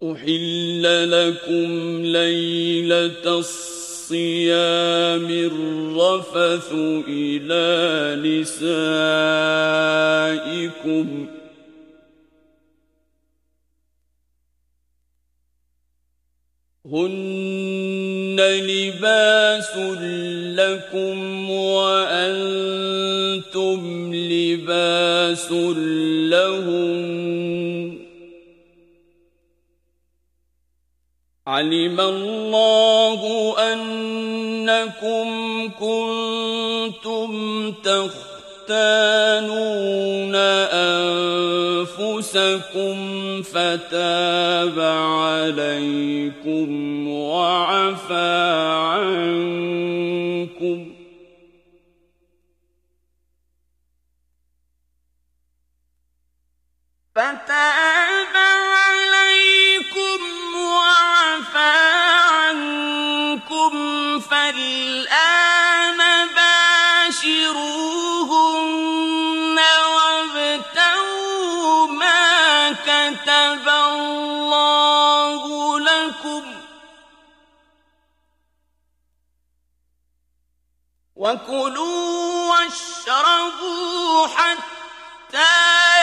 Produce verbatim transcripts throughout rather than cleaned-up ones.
أحل لكم ليلة الصيام الرفث إلى نسائكم هن لباس لكم وأنتم لباس لهن علم الله أنكم كنتم تختانون أنفسكم فتاب عليكم وعفى عنكم فتاب عليكم وعفى عنكم فالآن باشروهن وابتغوا ما كتب الله لكم وكلوا واشربوا حتى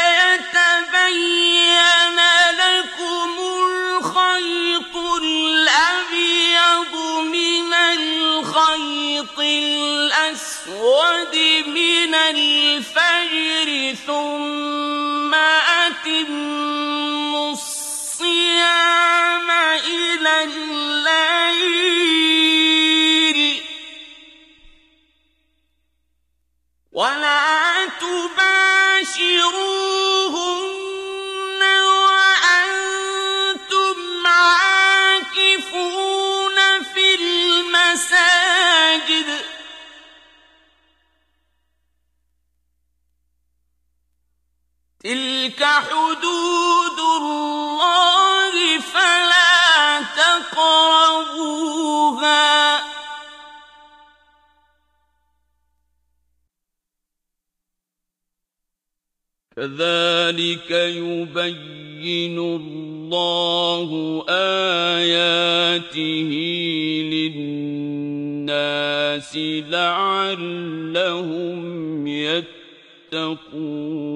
يتبين لكم الخيط الأبيض من الخيط الأسود من الفجر ثم أتموا الصيام إلى الليل ولا تباشروهن وأنتم عاكفون في المساجد تلك حدود الله فلا تقربوها كذلك يبين الله آياته للناس لعلهم يتقون